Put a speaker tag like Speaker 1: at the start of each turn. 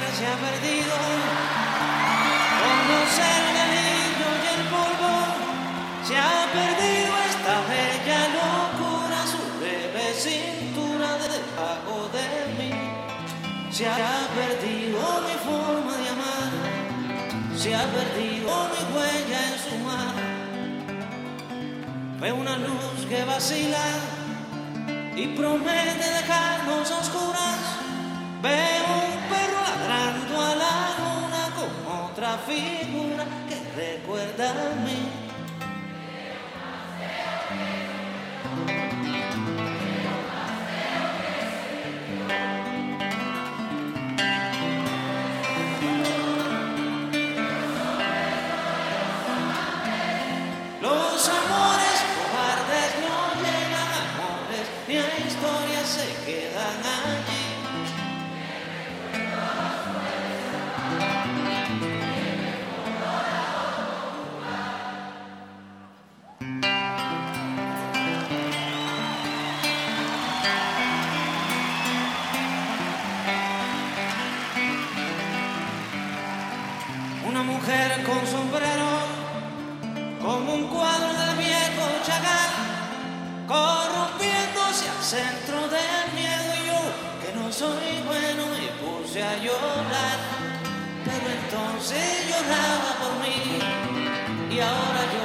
Speaker 1: se ha perdido, conocer el anillo y el polvo, se ha perdido esta bella locura, su breve cintura debajo de mí. Se ha perdido mi forma de amar, se ha perdido mi huella en su mar. Ve una luz que vacila y promete dejarnos a oscuras. Veo un perro ladrando a la luna con otra figura que recuerda a mí. Los amores cobardes no llegan a amores, ni a historias se quedan allí. Una mujer con sombrero, como un cuadro del viejo Chagall, corrompiéndose al centro del miedo, y yo, que no soy bueno, me puse a llorar. Pero entonces lloraba por mí y ahora yo